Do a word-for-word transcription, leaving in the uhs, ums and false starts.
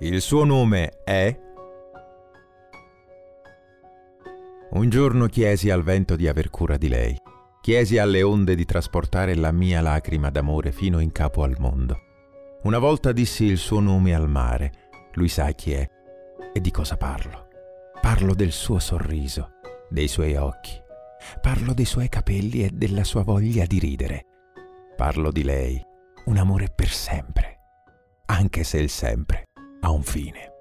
Il suo nome è... Un giorno chiesi al vento di aver cura di lei. Chiesi alle onde di trasportare la mia lacrima d'amore fino in capo al mondo. Una volta dissi il suo nome al mare. Lui sa chi è e di cosa parlo. Parlo del suo sorriso, dei suoi occhi. Parlo dei suoi capelli e della sua voglia di ridere. Parlo di lei, un amore per sempre, anche se il sempre ha un fine.